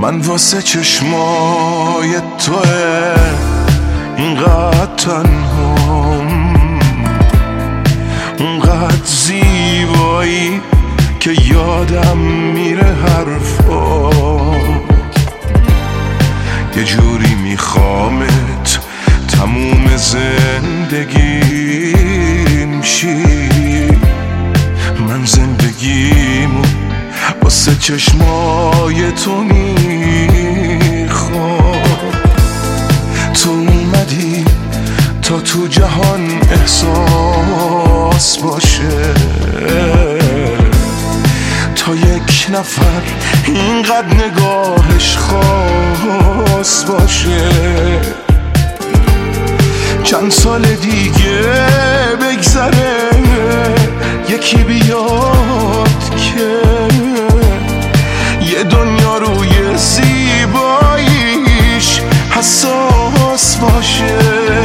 من واسه چشمای توه اینقدر تنهام، اونقدر زیبایی که یادم میره حرفا. یه جوری میخوامت تموم زندگیم شی. من زندگیمو واسه چشمای تو میخوام. تو اومدی تا تو جهان احساس باشه، تا یک نفر اینقدر نگاهش خاص باشه. چند سال دیگه بگذره یکی بیاد که یه دنیا روی زیباییش حساس باشه.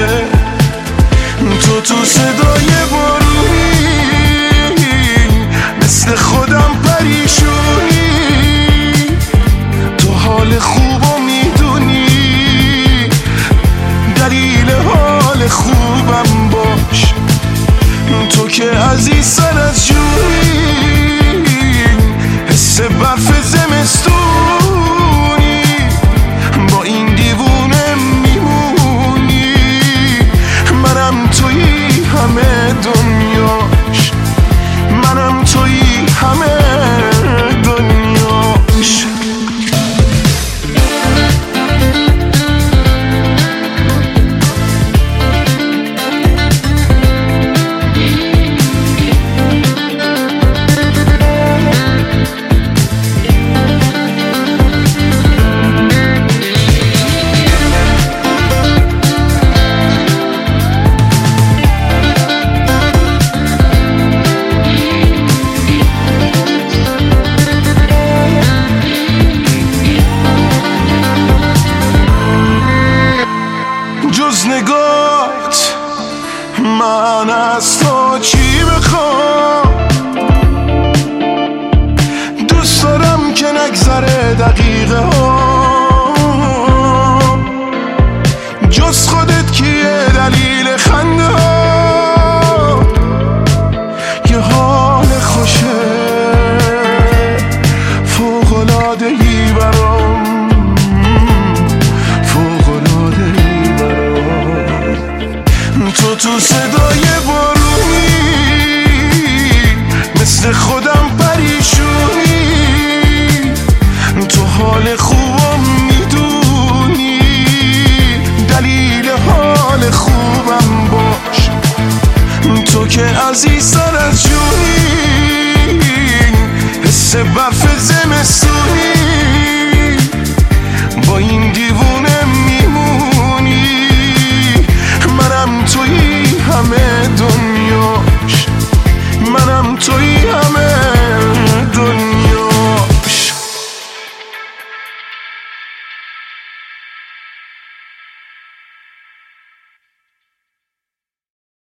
تو صدای بارونی مثل خودم پریشونی، تو حال خوبو میدونی، دلیل حال خوبم باش. تو که عزیزتر از جونی، حس برف زمستونی، با این دیوونه میمونی. منم تویی همه دنیاش، منم تویی همه دنیاش. جز نگاهت من از تو چی بخوام؟ دوست دارم که نگذره دقیقه ها، جز خودت کیه دلیل خنده ها؟ یه حال خوشه فوق‌العاده‌ای برام، تو صدای بارونی مثل خودم پریشونی، تو حال خوبم میدونی، دلیل حال خوبم باش. تو که عزیزتر از جونی، حس برف زمستونی،